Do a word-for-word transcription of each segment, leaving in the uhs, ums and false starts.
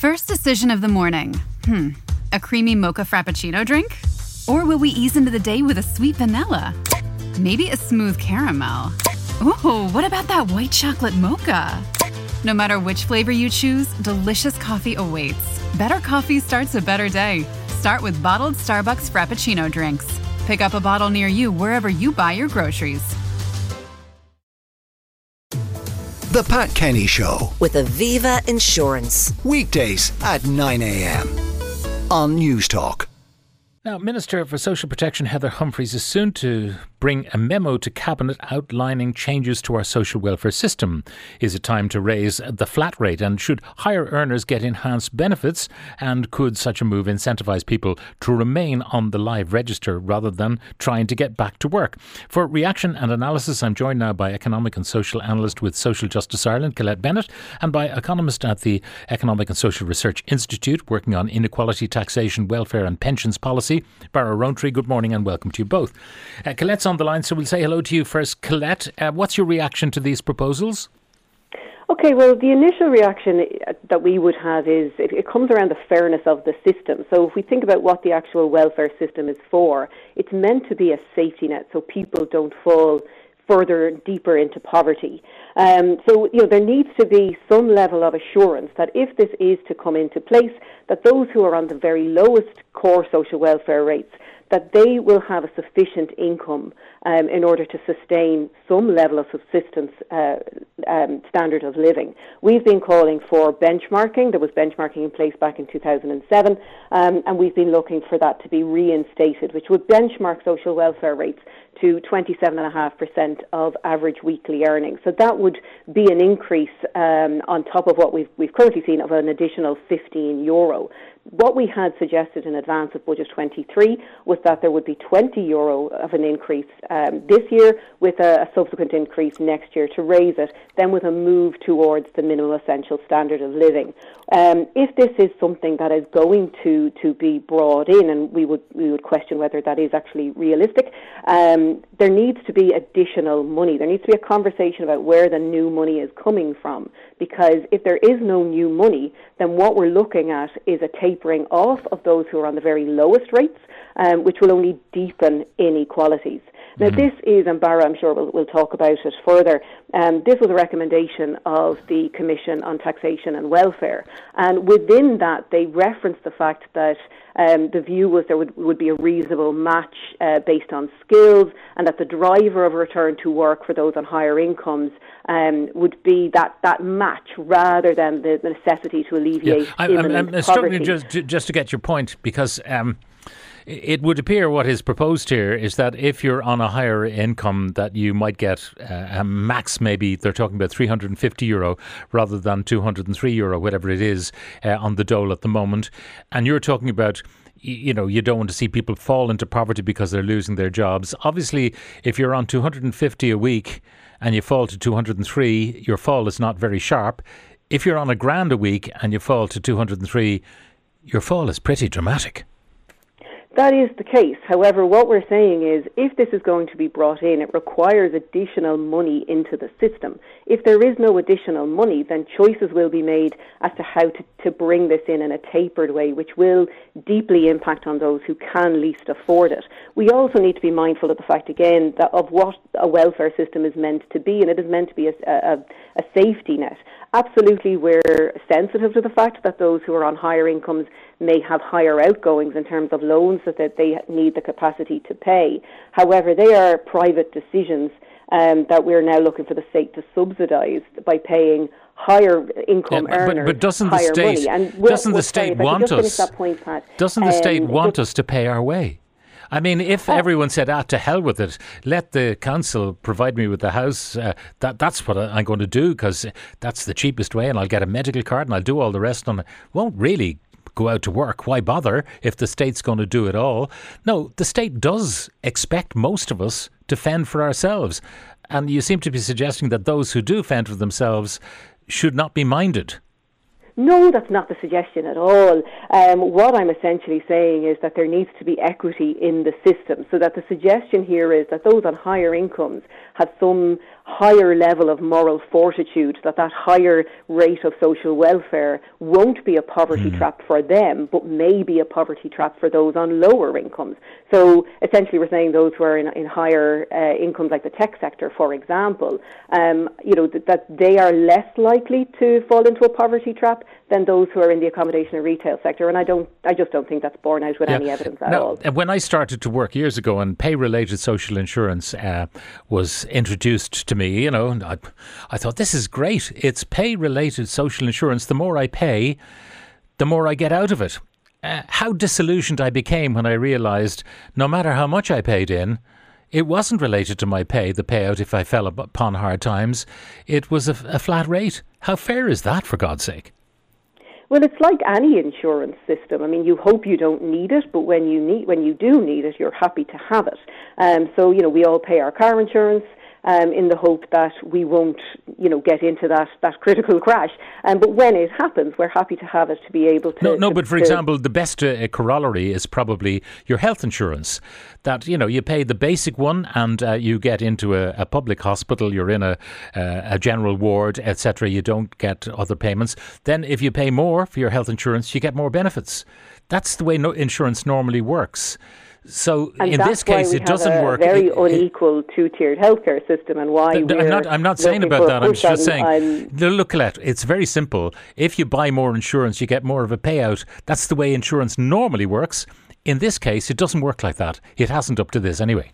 First decision of the morning. Hmm. A creamy mocha frappuccino drink? Or will we ease into the day with a sweet vanilla? Maybe a smooth caramel. Ooh, what about that white chocolate mocha? No matter which flavor you choose, delicious coffee awaits. Better coffee starts a better day. Start with bottled Starbucks Frappuccino drinks. Pick up a bottle near you wherever you buy your groceries. The Pat Kenny Show with Aviva Insurance. Weekdays at nine a.m. on News Talk. Now, Minister for Social Protection Heather Humphreys is soon to bring a memo to Cabinet outlining changes to our social welfare system. Is it time to raise the flat rate? And should higher earners get enhanced benefits? And could such a move incentivise people to remain on the live register rather than trying to get back to work? For reaction and analysis, I'm joined now by economic and social analyst with Social Justice Ireland, Colette Bennett, and by economist at the Economic and Social Research Institute working on inequality, taxation, welfare and pensions policy, Barra Rowntree. Good morning and welcome to you both. Uh, Colette's on the line, so we'll say hello to you first. Colette, uh, what's your reaction to these proposals? Okay, well, the initial reaction that we would have is it, it comes around the fairness of the system. So if we think about what the actual welfare system is for, it's meant to be a safety net so people don't fall further deeper into poverty. Um, so, you know, there needs to be some level of assurance that if this is to come into place, that those who are on the very lowest core social welfare rates, that they will have a sufficient income um, in order to sustain some level of subsistence uh, um, standard of living. We've been calling for benchmarking. There was benchmarking in place back in two thousand seven, um, and we've been looking for that to be reinstated, which would benchmark social welfare rates to twenty-seven point five percent of average weekly earnings. So that would be an increase um, on top of what we've, we've currently seen of an additional fifteen euro. What we had suggested in advance of Budget twenty-three was that there would be twenty euro of an increase um, this year with a, a subsequent increase next year to raise it, then with a move towards the minimum essential standard of living. Um, if this is something that is going to, to be brought in, and we would we would question whether that is actually realistic, um, there needs to be additional money. There needs to be a conversation about where the new money is coming from, because if there is no new money, then what we're looking at is a tapering off of those who are on the very lowest rates, um, which will only deepen inequalities. Now, mm-hmm. this is, and Barra, I'm sure we'll, we'll talk about it further, um, this was a recommendation of the Commission on Taxation and Welfare. And within that, they referenced the fact that um, the view was there would, would be a reasonable match uh, based on skills, and that the driver of return to work for those on higher incomes um, would be that, that match rather than the necessity to alleviate yeah. I, imminent I'm, I'm poverty. struggling just, just to get your point, because Um it would appear what is proposed here is that if you're on a higher income, that you might get uh, a max, maybe they're talking about three hundred fifty euro rather than two hundred three euro, whatever it is, uh, on the dole at the moment. And you're talking about, you know, you don't want to see people fall into poverty because they're losing their jobs. Obviously, if you're on two hundred fifty a week and you fall to two hundred three, your fall is not very sharp. If you're on a grand a week and you fall to two hundred three, your fall is pretty dramatic. That is the case. However, what we're saying is if this is going to be brought in, it requires additional money into the system. If there is no additional money, then choices will be made as to how to, to bring this in in a tapered way, which will deeply impact on those who can least afford it. We also need to be mindful of the fact, again, that of what a welfare system is meant to be, and it is meant to be a, a, a safety net. Absolutely, we're sensitive to the fact that those who are on higher incomes may have higher outgoings in terms of loans that they need the capacity to pay. However, they are private decisions um, that we're now looking for the state to subsidise by paying higher income yeah, but, earners but doesn't the higher state, money. And doesn't the state sorry, want us? That point, Pat, doesn't the state um, want us to pay our way? I mean, if oh. everyone said, ah, to hell with it, let the council provide me with the house, uh, that that's what I'm going to do because that's the cheapest way, and I'll get a medical card and I'll do all the rest on it. Won't really go out to work. Why bother if the state's going to do it all? No, the state does expect most of us to fend for ourselves. And you seem to be suggesting that those who do fend for themselves should not be minded. No, that's not the suggestion at all. Um, what I'm essentially saying is that there needs to be equity in the system, so that the suggestion here is that those on higher incomes have some higher level of moral fortitude, that that higher rate of social welfare won't be a poverty mm. trap for them, but may be a poverty trap for those on lower incomes. So essentially we're saying those who are in, in higher uh, incomes, like the tech sector, for example, um, you know, th- that they are less likely to fall into a poverty trap than those who are in the accommodation and retail sector. And I don't, I just don't think that's borne out with yeah. any evidence at now, all. When I started to work years ago and pay-related social insurance uh, was introduced to me, you know, and I, I thought, this is great. It's pay-related social insurance. The more I pay, the more I get out of it. Uh, how disillusioned I became when I realised no matter how much I paid in, it wasn't related to my pay, the payout if I fell upon hard times. It was a, a flat rate. How fair is that, for God's sake? Well, it's like any insurance system. I mean, you hope you don't need it, but when you need, when you do need it, you're happy to have it. Um, so, you know, we all pay our car insurance um, in the hope that we won't, you know, get into that, that critical crash. Um, but when it happens, we're happy to have it to be able to... No, no to, but for to, example, the best uh, corollary is probably your health insurance. That, you know, you pay the basic one and uh, you get into a, a public hospital, you're in a, uh, a general ward, et cetera. You don't get other payments. Then if you pay more for your health insurance, you get more benefits. That's the way no insurance normally works. So and in this case, it doesn't a work. Very it, unequal two-tiered healthcare system, and why I'm we're not. I'm not saying about that. I'm just saying. I'm, look, Colette, it's very simple. If you buy more insurance, you get more of a payout. That's the way insurance normally works. In this case, it doesn't work like that. It hasn't up to this anyway.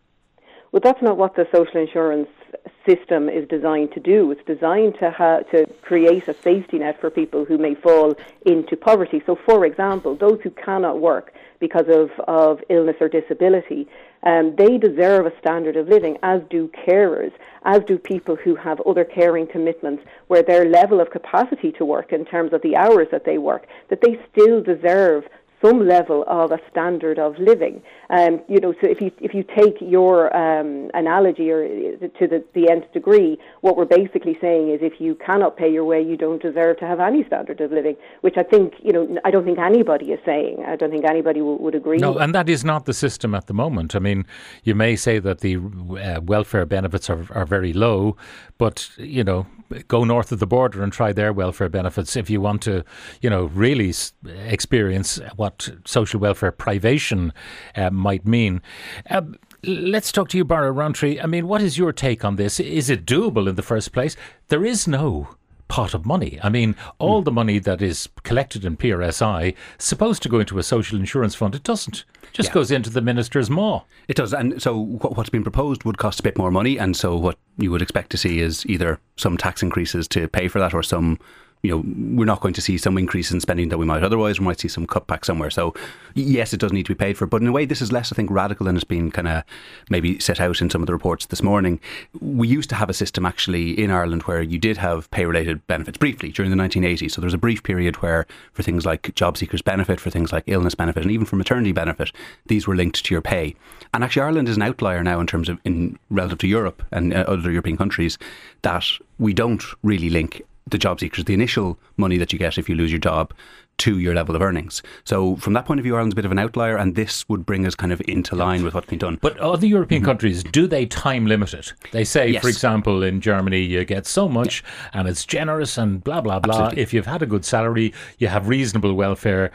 Well, that's not what the social insurance system is designed to do. It's designed to ha- to create a safety net for people who may fall into poverty. So, for example, those who cannot work because of, of illness or disability, um, they deserve a standard of living, as do carers, as do people who have other caring commitments where their level of capacity to work in terms of the hours that they work, that they still deserve some level of a standard of living. Um, you know, so if you if you take your um, analogy or to the, the nth degree, what we're basically saying is if you cannot pay your way, you don't deserve to have any standard of living, which I think, you know, I don't think anybody is saying. I don't think anybody w- would agree No, with. And that is not the system at the moment. I mean, you may say that the uh, welfare benefits are, are very low, but, you know, go north of the border and try their welfare benefits if you want to, you know, really experience what social welfare privation uh, might mean. Uh, let's talk to you, Barra Rowntree. I mean, what is your take on this? Is it doable in the first place? There is no pot of money. I mean, all mm. the money that is collected in P R S I is supposed to go into a social insurance fund. It doesn't. It just yeah. goes into the minister's maw. It does. And so what's been proposed would cost a bit more money. And so what you would expect to see is either some tax increases to pay for that, or some, you know, we're not going to see some increase in spending that we might otherwise. We might see some cutback somewhere. So yes, it does need to be paid for. But in a way, this is less, I think, radical than it's been kind of maybe set out in some of the reports this morning. We used to have a system actually in Ireland where you did have pay-related benefits briefly during the nineteen eighties. So there was a brief period where for things like job seekers benefit, for things like illness benefit, and even for maternity benefit, these were linked to your pay. And actually Ireland is an outlier now in terms of, in relative to Europe and uh, other European countries, that we don't really link the job seekers, the initial money that you get if you lose your job, to your level of earnings. So from that point of view, Ireland's a bit of an outlier, and this would bring us kind of into line with what's been done. But other European mm-hmm. countries, do they time limit it? They say, yes. for example, in Germany, you get so much yeah. and it's generous and blah, blah, blah. Absolutely. If you've had a good salary, you have reasonable welfare.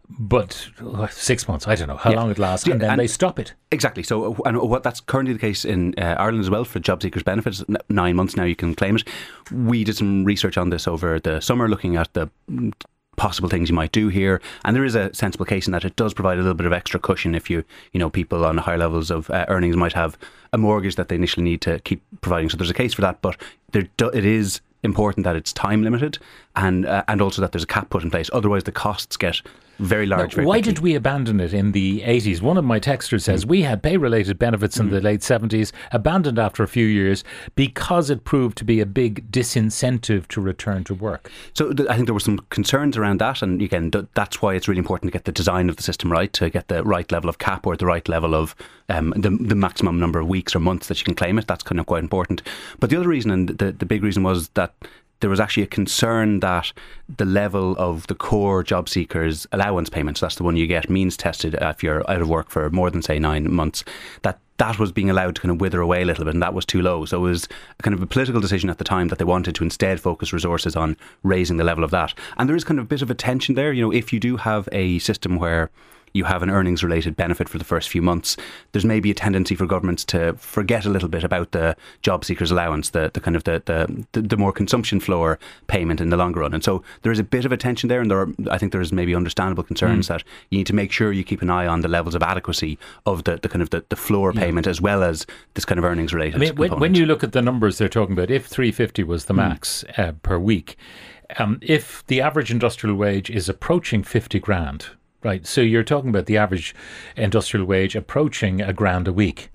But uh, six months, I don't know how yeah. long it lasts, and then and they stop it. Exactly. So, and what that's currently the case in uh, Ireland as well for job seekers' benefits. N- nine months now you can claim it. We did some research on this over the summer, looking at the possible things you might do here, and there is a sensible case in that it does provide a little bit of extra cushion if you, you know, people on higher levels of uh, earnings might have a mortgage that they initially need to keep providing. So there's a case for that, but there do, it is important that it's time limited, and uh, and also that there's a cap put in place. Otherwise, the costs get very large. Now, very why quickly. did we abandon it in the eighties? One of my texters says mm. we had pay-related benefits in mm. the late seventies, abandoned after a few years because it proved to be a big disincentive to return to work. So th- I think there were some concerns around that, and again, th- that's why it's really important to get the design of the system right, to get the right level of cap or the right level of um, the, the maximum number of weeks or months that you can claim it. That's kind of quite important. But the other reason, and the, the big reason, was that there was actually a concern that the level of the core job seekers allowance payments, that's the one you get means tested if you're out of work for more than, say, nine months, that that was being allowed to kind of wither away a little bit, and that was too low. So it was a kind of a political decision at the time that they wanted to instead focus resources on raising the level of that. And there is kind of a bit of a tension there. You know, if you do have a system where you have an earnings related benefit for the first few months, there's maybe a tendency for governments to forget a little bit about the job seekers allowance, the, the kind of the, the the more consumption floor payment in the longer run. And so there is a bit of a tension there, and there are, I think there is maybe understandable concerns mm. that you need to make sure you keep an eye on the levels of adequacy of the, the kind of the, the floor yeah. payment as well as this kind of earnings related. I mean, when, when you look at the numbers they're talking about, if three hundred fifty was the max mm. uh, per week, um, if the average industrial wage is approaching fifty grand. Right, so you're talking about the average industrial wage approaching a grand a week.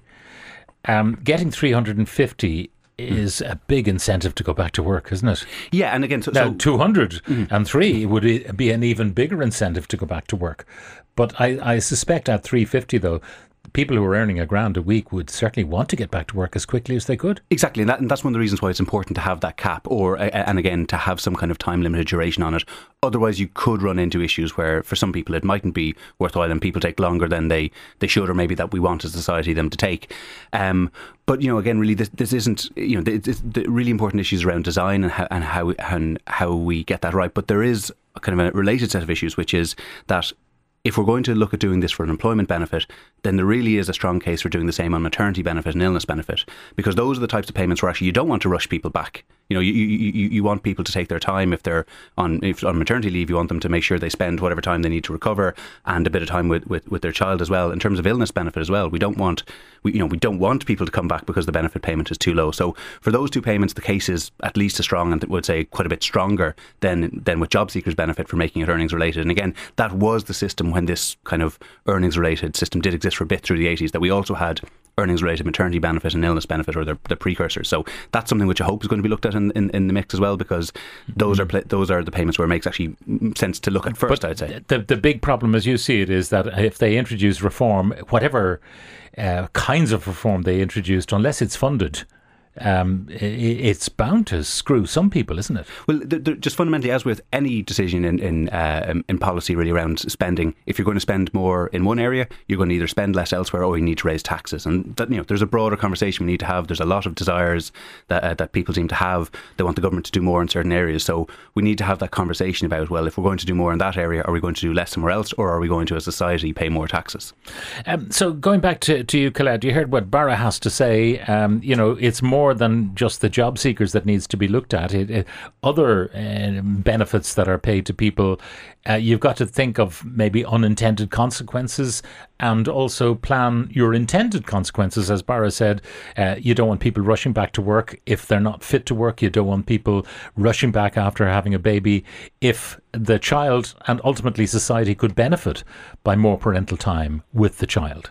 Um, getting three hundred fifty is a big incentive to go back to work, isn't it? Yeah, and again, so, now so two hundred three mm-hmm. would be an even bigger incentive to go back to work. But I, I suspect at three hundred fifty, though, people who are earning a grand a week would certainly want to get back to work as quickly as they could. Exactly, and, that, and that's one of the reasons why it's important to have that cap, or and again to have some kind of time limited duration on it. Otherwise, you could run into issues where, for some people, it mightn't be worthwhile, and people take longer than they, they should, or maybe that we want as a society them to take. Um, but you know, again, really, this this isn't you know, the, the really important issues around design and how and how and how we get that right. But there is a kind of a related set of issues, which is that if we're going to look at doing this for an employment benefit, then there really is a strong case for doing the same on maternity benefit and illness benefit, because those are the types of payments where actually you don't want to rush people back. You know, you you, you want people to take their time. If they're on if on maternity leave, you want them to make sure they spend whatever time they need to recover and a bit of time with, with, with their child as well. In terms of illness benefit as well, we don't want we you know we don't want people to come back because the benefit payment is too low. So for those two payments, the case is at least as strong, and I would say quite a bit stronger than than with job seekers benefit for making it earnings related. And again, that was the system when this kind of earnings related system did exist for a bit through the eighties, that we also had earnings related maternity benefit and illness benefit, or the, the precursors. So that's something which I hope is going to be looked at in, in, in the mix as well, because those mm-hmm. are those are the payments where it makes actually sense to look at first, but I'd say. The, the big problem as you see it is that if they introduce reform, whatever uh, kinds of reform they introduced, unless it's funded, Um, it's bound to screw some people, isn't it? Well, they're, they're just fundamentally, as with any decision in in, uh, in policy really around spending, if you're going to spend more in one area, you're going to either spend less elsewhere, or you need to raise taxes. And that, you know, there's a broader conversation we need to have. There's a lot of desires that uh, that people seem to have. They want the government to do more in certain areas. So we need to have that conversation about, well, if we're going to do more in that area, are we going to do less somewhere else, or are we going to, as a society, pay more taxes? Um, so going back to, to you, Colette, you heard what Barra has to say. Um, you know, it's more more than just the job seekers that needs to be looked at. It, it, other uh, benefits that are paid to people, uh, you've got to think of maybe unintended consequences, and also plan your intended consequences. As Barra said, uh, you don't want people rushing back to work if they're not fit to work. You don't want people rushing back after having a baby if the child and ultimately society could benefit by more parental time with the child.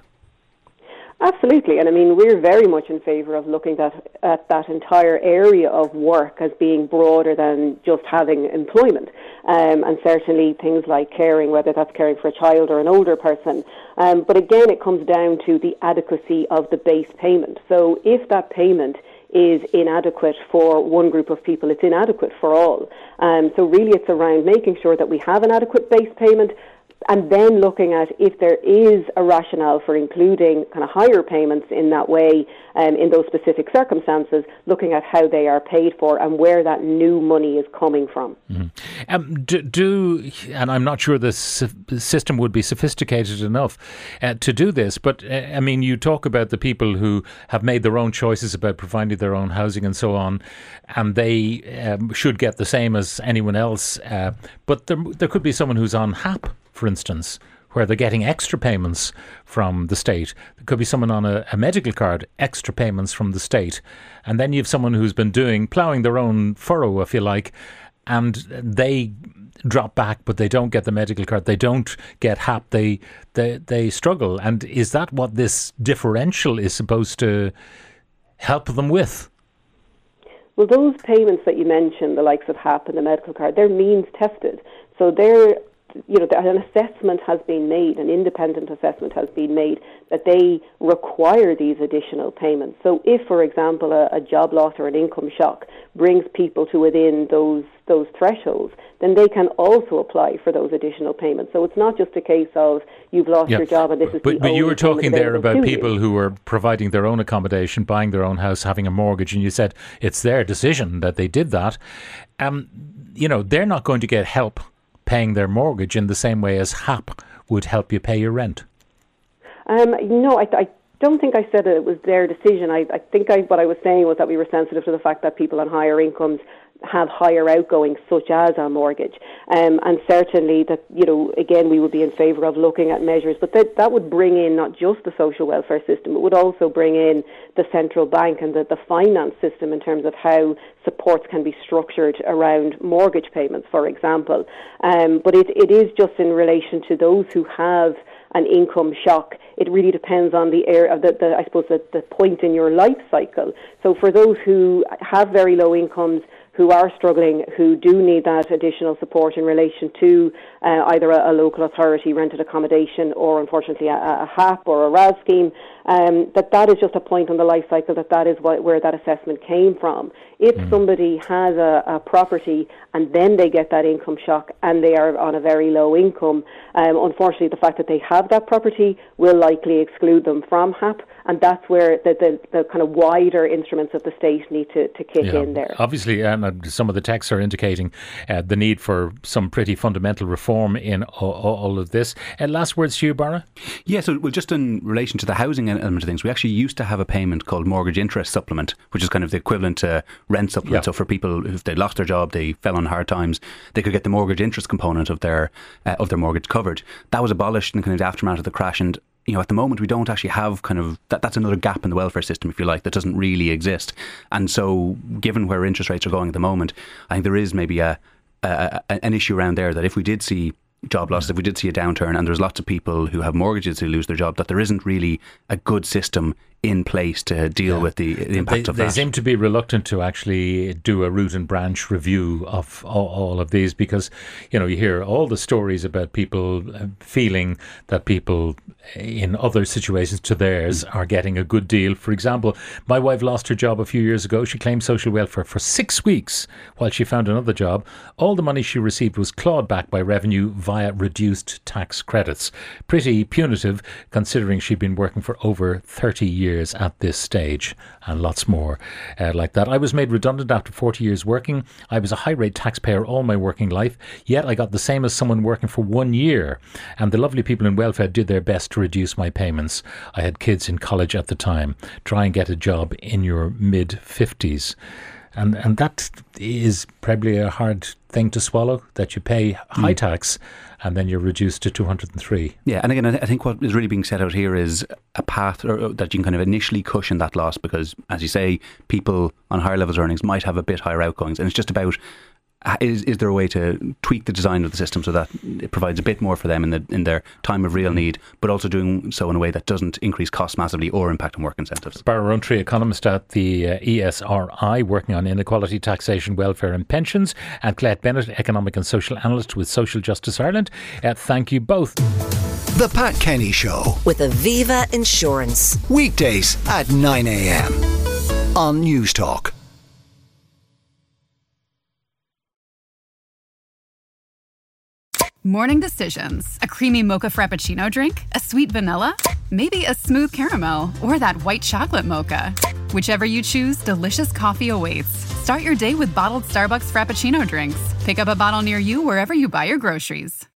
Absolutely, and I mean, we're very much in favour of looking at, at that entire area of work as being broader than just having employment, um, and certainly things like caring, whether that's caring for a child or an older person. Um, but again, it comes down to the adequacy of the base payment. So if that payment is inadequate for one group of people, it's inadequate for all. Um, so really it's around making sure that we have an adequate base payment, and then looking at if there is a rationale for including kind of higher payments in that way, um, in those specific circumstances, looking at how they are paid for and where that new money is coming from. Mm-hmm. Um, do, do, and I'm not sure the system would be sophisticated enough uh, to do this, but uh, I mean, you talk about the people who have made their own choices about providing their own housing and so on, and they um, should get the same as anyone else, uh, but there, there could be someone who's on H A P, for instance, where they're getting extra payments from the state. There could be someone on a, a medical card, extra payments from the state. And then you have someone who's been doing, ploughing their own furrow, if you like, and they drop back, but they don't get the medical card. They don't get H A P. They, they, they struggle. And is that what this differential is supposed to help them with? Well, those payments that you mentioned, the likes of H A P and the medical card, they're means tested. So they're you know, an assessment has been made, an independent assessment has been made that they require these additional payments. So if, for example, a, a job loss or an income shock brings people to within those those thresholds, then they can also apply for those additional payments. So it's not just a case of you've lost yeah. your job and this is but, the but only you were talking there about people you. who are providing their own accommodation, buying their own house, having a mortgage, and you said it's their decision that they did that. Um, you know, they're not going to get help paying their mortgage in the same way as H A P would help you pay your rent. Um, no, I, I don't think I said it was their decision. I, I think I, what I was saying was that we were sensitive to the fact that people on higher incomes have higher outgoings, such as a mortgage, um, and certainly that, you know, again, we would be in favour of looking at measures, but that, that would bring in not just the social welfare system, it would also bring in the central bank and the, the finance system in terms of how supports can be structured around mortgage payments, for example. Um, but it, it is just in relation to those who have an income shock. It really depends on the area, the, the, I suppose, the, the point in your life cycle. So for those who have very low incomes, who are struggling, who do need that additional support in relation to uh, either a, a local authority rented accommodation or, unfortunately, a, a H A P or a R A S scheme, um, that that is just a point on the life cycle that that is what, where that assessment came from. If mm. somebody has a, a property and then they get that income shock and they are on a very low income, um, unfortunately, the fact that they have that property will likely exclude them from H A P, and that's where the, the, the kind of wider instruments of the state need to, to kick yeah. in there. Obviously, um, some of the texts are indicating uh, the need for some pretty fundamental reform in all, all of this. Uh, last words to you, Barra? Yeah, so well, just in relation to the housing element of things, we actually used to have a payment called mortgage interest supplement, which is kind of the equivalent to rent supplement. Yeah. So for people, if they lost their job, they fell on hard times, they could get the mortgage interest component of their uh, of their mortgage covered. That was abolished in kind of the aftermath of the crash, and you know, at the moment we don't actually have kind of that. That's another gap in the welfare system, if you like, that doesn't really exist. And so, given where interest rates are going at the moment, I think there is maybe a, a, a an issue around there that if we did see job losses, if we did see a downturn, and there's lots of people who have mortgages who lose their job, that there isn't really a good system in place to deal yeah. with the, the impact they, of that. They seem to be reluctant to actually do a root and branch review of all, all of these because, you know, you hear all the stories about people feeling that people in other situations to theirs are getting a good deal. For example, my wife lost her job a few years ago. She claimed social welfare for six weeks while she found another job. All the money she received was clawed back by revenue via reduced tax credits. Pretty punitive considering she'd been working for over thirty years at this stage, and lots more uh, like that. I was made redundant after forty years working. I was a high rate taxpayer all my working life, yet I got the same as someone working for one year, and the lovely people in welfare did their best to reduce my payments. I had kids in college at the time. Try and get a job in your mid fifties. And and that is probably a hard thing to swallow, that you pay high mm. tax and then you're reduced to two hundred three. Yeah, and again, I think what is really being set out here is a path or, that you can kind of initially cushion that loss because, as you say, people on higher levels of earnings might have a bit higher outgoings, and it's just about Is is there a way to tweak the design of the system so that it provides a bit more for them in the in their time of real need, but also doing so in a way that doesn't increase costs massively or impact on work incentives? Barra Rowntree, economist at the uh, E S R I, working on inequality, taxation, welfare and pensions, and Colette Bennett, economic and social analyst with Social Justice Ireland. Uh, thank you both. The Pat Kenny Show with Aviva Insurance. Weekdays at nine a.m. on News Talk. Morning decisions. A creamy mocha frappuccino drink? A sweet vanilla? Maybe a smooth caramel? Or that white chocolate mocha? Whichever you choose, delicious coffee awaits. Start your day with bottled Starbucks Frappuccino drinks. Pick up a bottle near you wherever you buy your groceries.